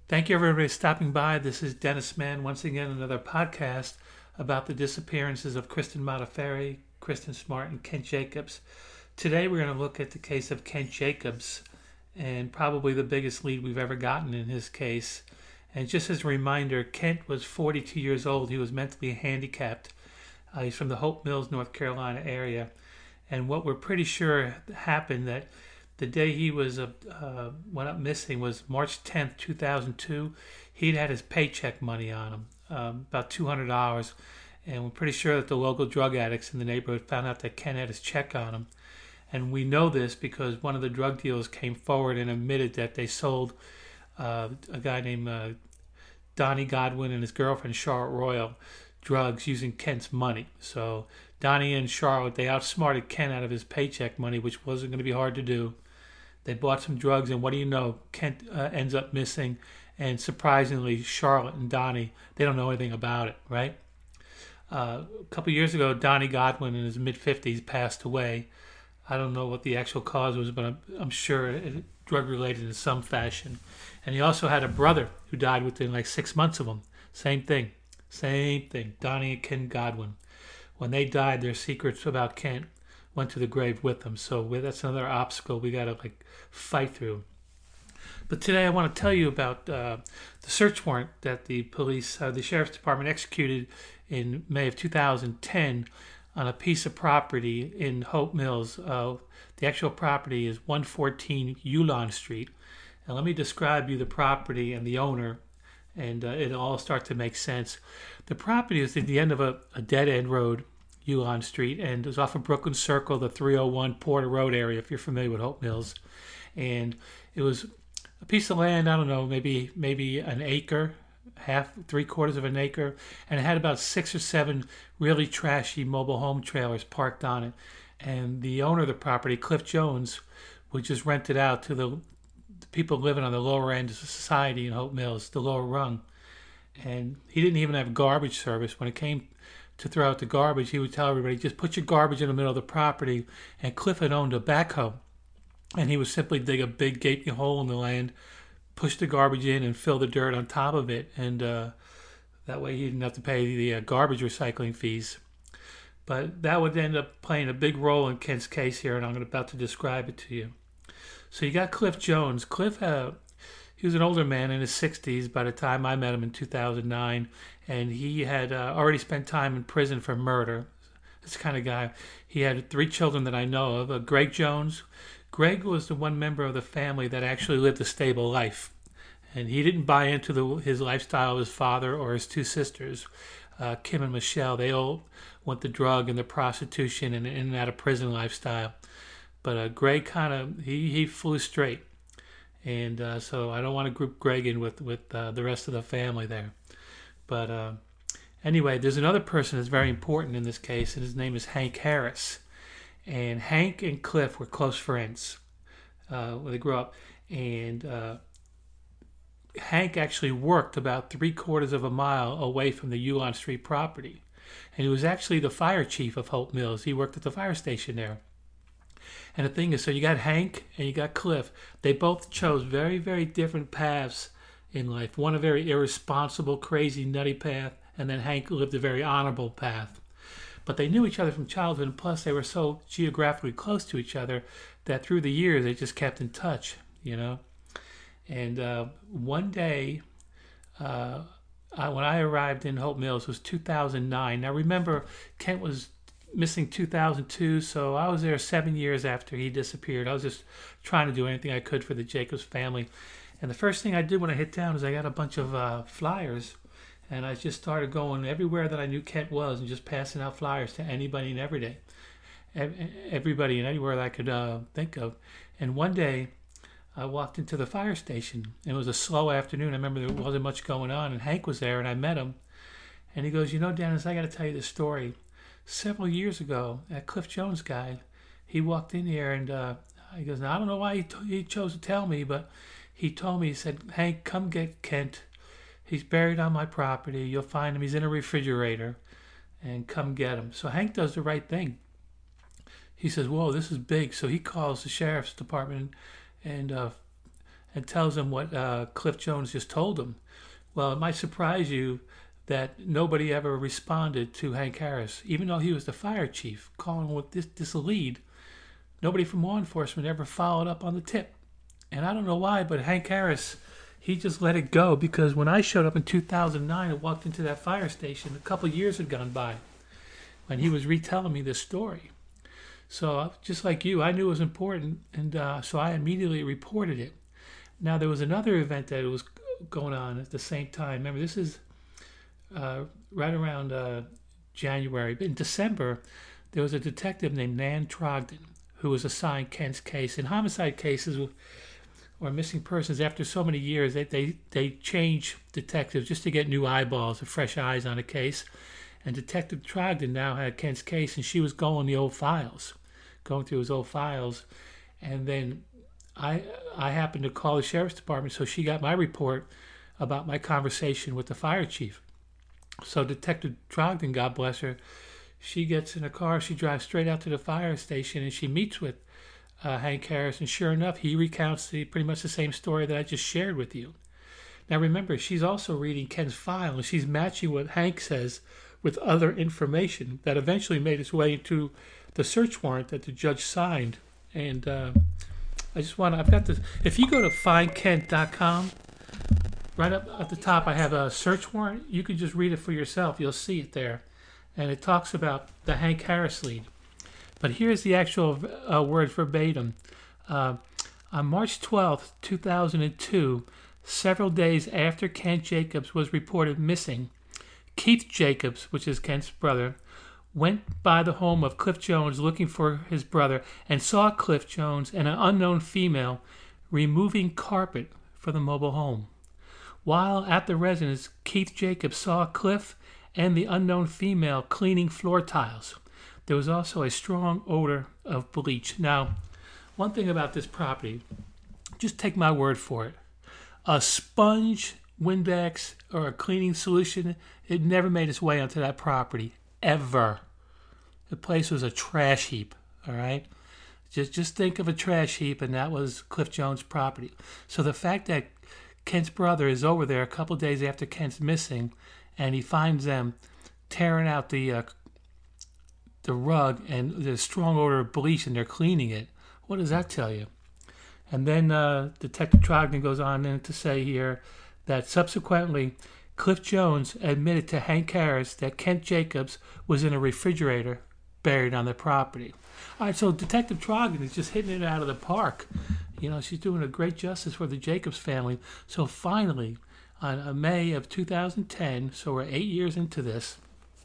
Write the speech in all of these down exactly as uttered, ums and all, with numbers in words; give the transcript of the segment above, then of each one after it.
Thank you, everybody, for stopping by. This is Dennis Mann, once again, another podcast about the disappearances of Kristen Modafferi, Kristen Smart, and Kent Jacobs. Today, we're going to look at the case of Kent Jacobs, and probably the biggest lead we've ever gotten in his case. And just as a reminder, Kent was forty-two years old. He was mentally handicapped. Uh, he's from the Hope Mills, North Carolina area. And what we're pretty sure happened that the day he was uh, uh, went up missing was March tenth, two thousand two. He'd had his paycheck money on him, um, about two hundred dollars. And we're pretty sure that the local drug addicts in the neighborhood found out that Ken had his check on him. And we know this because one of the drug dealers came forward and admitted that they sold uh, a guy named uh, Donnie Godwin and his girlfriend Charlotte Royal drugs using Kent's money. So Donnie and Charlotte, they outsmarted Ken out of his paycheck money, which wasn't going to be hard to do. They bought some drugs, and what do you know? Kent uh, ends up missing, and surprisingly, Charlotte and Donnie, they don't know anything about it, right? Uh, a couple years ago, Donnie Godwin, in his mid-fifties, passed away. I don't know what the actual cause was, but I'm, I'm sure it drug-related in some fashion. And he also had a brother who died within like six months of him. Same thing. Same thing. Donnie and Ken Godwin. When they died, their secrets about Kent went to the grave with them. So that's another obstacle we got to like fight through. But today I want to tell you about uh, the search warrant that the police, uh, the sheriff's department executed in May of two thousand ten on a piece of property in Hope Mills. Uh, the actual property is one fourteen Yulon Street. And let me describe you the property and the owner, and uh, it'll all start to make sense. The property is at the end of a, a dead-end road, Yulon Street, and it was off of Brooklyn Circle, the three oh one Porter Road area, if you're familiar with Hope Mills. And it was a piece of land, I don't know, maybe maybe an acre, half, three quarters of an acre, and it had about six or seven really trashy mobile home trailers parked on it. And the owner of the property, Cliff Jones, would just rent it out to the people living on the lower end of society in Hope Mills, the lower rung. And he didn't even have garbage service. When it came to throw out the garbage, he would tell everybody, just put your garbage in the middle of the property. And Cliff had owned a backhoe. And he would simply dig a big gaping hole in the land, push the garbage in, and fill the dirt on top of it. And uh, that way he didn't have to pay the uh, garbage recycling fees. But that would end up playing a big role in Kent's case here, and I'm about to describe it to you. So you got Cliff Jones. Cliff, uh, he was an older man in his sixties by the time I met him in two thousand nine, and he had uh, already spent time in prison for murder. This kind of guy. He had three children that I know of. Uh, Greg Jones. Greg was the one member of the family that actually lived a stable life, and he didn't buy into the, his lifestyle of his father or his two sisters, uh, Kim and Michelle. They all went the drug and the prostitution and in and out of prison lifestyle. But uh, Greg kind of, he, he flew straight. And uh, so I don't want to group Greg in with, with uh, the rest of the family there. But uh, anyway, there's another person that's very important in this case, and his name is Hank Harris. And Hank and Cliff were close friends uh, when they grew up. And uh, Hank actually worked about three quarters of a mile away from the Yulon Street property. And he was actually the fire chief of Hope Mills. He worked at the fire station there. And the thing is, so you got Hank and you got Cliff. They both chose very, very different paths in life. One a very irresponsible, crazy, nutty path, and then Hank lived a very honorable path. But they knew each other from childhood, and plus they were so geographically close to each other that through the years they just kept in touch, you know. And uh, one day, uh, I, when I arrived in Hope Mills, it was two thousand nine. Now remember, Kent was missing two thousand two, so I was there seven years after he disappeared. I was just trying to do anything I could for the Jacobs family. And the first thing I did when I hit town is I got a bunch of uh, flyers, and I just started going everywhere that I knew Kent was and just passing out flyers to anybody and every day, everybody and anywhere that I could uh, think of. And one day, I walked into the fire station, and it was a slow afternoon. I remember there wasn't much going on, and Hank was there, and I met him. And he goes, you know, Dennis, I got to tell you this story. Several years ago, that Cliff Jones guy, he walked in here, and uh, he goes, now, I don't know why he, t- he chose to tell me, but he told me, he said, Hank, come get Kent. He's buried on my property. You'll find him. He's in a refrigerator, and come get him. So Hank does the right thing. He says, whoa, this is big. So he calls the sheriff's department and uh, and tells him what uh, Cliff Jones just told him. Well, it might surprise you that nobody ever responded to Hank Harris, even though he was the fire chief calling with this, this lead. Nobody from law enforcement ever followed up on the tip. And I don't know why, but Hank Harris, he just let it go, because when I showed up in two thousand nine and walked into that fire station, a couple of years had gone by when he was retelling me this story. So just like you, I knew it was important, and uh, so I immediately reported it. Now, there was another event that was going on at the same time. Remember, this is uh, right around uh, January. In December, there was a detective named Nan Trogdon who was assigned Kent's case. In homicide cases or missing persons, after so many years, they, they, they change detectives just to get new eyeballs or fresh eyes on a case. And Detective Trogdon now had Kent's case, and she was going the old files, going through his old files. And then I I happened to call the sheriff's department, so she got my report about my conversation with the fire chief. So Detective Trogdon, God bless her, she gets in a car, she drives straight out to the fire station, and she meets with uh, Hank Harris, and sure enough, he recounts the, pretty much the same story that I just shared with you. Now remember, she's also reading Ken's file, and she's matching what Hank says with other information that eventually made its way into the search warrant that the judge signed. And uh, I just want to, I've got this, if you go to find kent dot com, right up at the top I have a search warrant. You can just read it for yourself. You'll see it there. And it talks about the Hank Harris lead. But here's the actual uh, word verbatim. Uh, on March twelfth, two thousand two, several days after Kent Jacobs was reported missing, Keith Jacobs, which is Kent's brother, went by the home of Cliff Jones looking for his brother and saw Cliff Jones and an unknown female removing carpet for the mobile home. While at the residence, Keith Jacobs saw Cliff and the unknown female cleaning floor tiles. There was also a strong odor of bleach. Now, one thing about this property, just take my word for it. A sponge, Windex, or a cleaning solution, it never made its way onto that property, ever. The place was a trash heap, all right? Just just think of a trash heap, and that was Cliff Jones' property. So the fact that Kent's brother is over there a couple of days after Kent's missing, and he finds them tearing out the uh, the rug, and there's a strong odor of bleach, and they're cleaning it. What does that tell you? And then uh, Detective Trogdon goes on in to say here that subsequently, Cliff Jones admitted to Hank Harris that Kent Jacobs was in a refrigerator buried on the property. All right, so Detective Trogdon is just hitting it out of the park. You know, she's doing a great justice for the Jacobs family. So finally, on uh, May of two thousand ten, so we're eight years into this,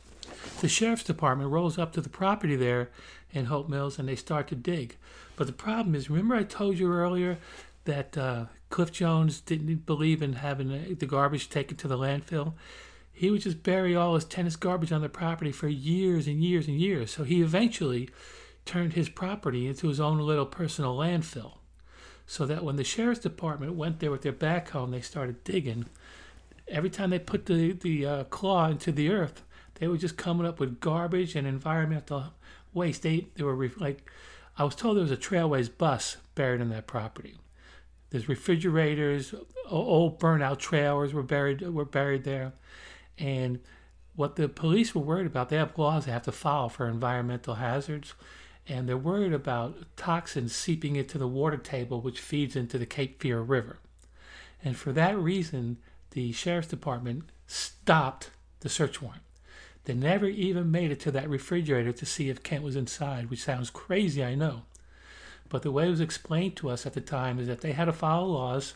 the sheriff's department rolls up to the property there in Hope Mills, and they start to dig. But the problem is, remember I told you earlier that uh, Cliff Jones didn't believe in having the garbage taken to the landfill? He would just bury all his tennis garbage on the property for years and years and years. So he eventually turned his property into his own little personal landfill. So that when the sheriff's department went there with their backhoe and they started digging, every time they put the, the uh, claw into the earth, they were just coming up with garbage and environmental waste. They, they were re- like, I was told there was a Trailways bus buried in that property. There's refrigerators, old burnt-out trailers were buried were buried there. And what the police were worried about, they have laws they have to follow for environmental hazards, and they're worried about toxins seeping into the water table, which feeds into the Cape Fear River. And for that reason, the sheriff's department stopped the search warrant. They never even made it to that refrigerator to see if Kent was inside, which sounds crazy, I know. But the way it was explained to us at the time is that they had to follow laws.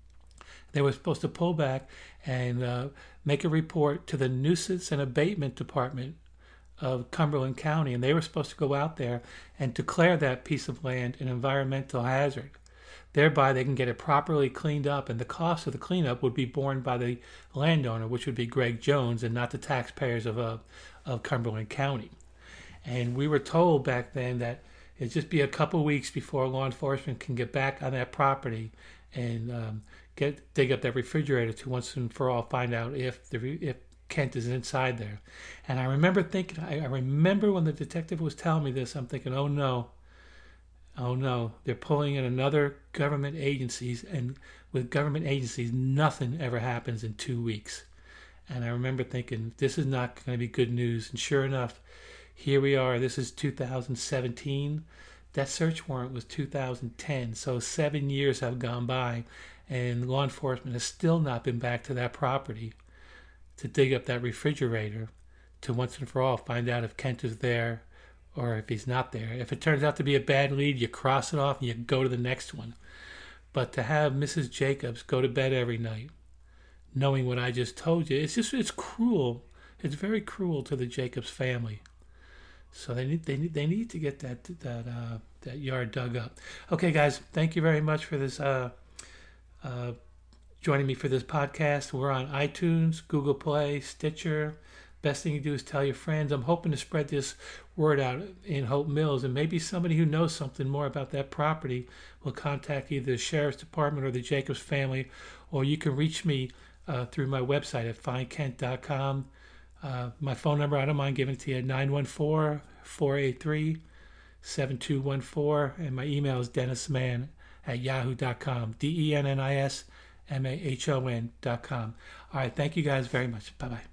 They were supposed to pull back and uh, make a report to the Nuisance and Abatement Department of Cumberland County, and they were supposed to go out there and declare that piece of land an environmental hazard. Thereby, they can get it properly cleaned up, and the cost of the cleanup would be borne by the landowner, which would be Greg Jones, and not the taxpayers of uh, of Cumberland County. And we were told back then that it'd just be a couple weeks before law enforcement can get back on that property and um, get dig up that refrigerator to once and for all find out if the if Kent is inside there. And I remember thinking, I, I remember when the detective was telling me this, I'm thinking, oh no. Oh no, they're pulling in another government agencies and with government agencies, nothing ever happens in two weeks. And I remember thinking, this is not going to be good news. And sure enough, here we are. This is two thousand seventeen. That search warrant was two thousand ten. So seven years have gone by, and law enforcement has still not been back to that property to dig up that refrigerator to once and for all find out if Kent is there or if he's not there. If it turns out to be a bad lead, you cross it off and you go to the next one. But to have Missus Jacobs go to bed every night knowing what I just told you, it's just, it's cruel. It's very cruel to the Jacobs family. So they need they need they need to get that that uh, that yard dug up. Okay, guys, thank you very much for this uh, uh, joining me for this podcast. We're on iTunes, Google Play, Stitcher. Best thing you do is tell your friends. I'm hoping to spread this word out in Hope Mills, and maybe somebody who knows something more about that property will contact either the Sheriff's Department or the Jacobs family, or you can reach me uh, through my website at find kent dot com. Uh, my phone number, I don't mind giving it to you, nine one four, four eight three, seven two one four, and my email is dennismann at yahoo dot com, D E N N I S M A H O N dot com. All right, thank you guys very much. Bye-bye.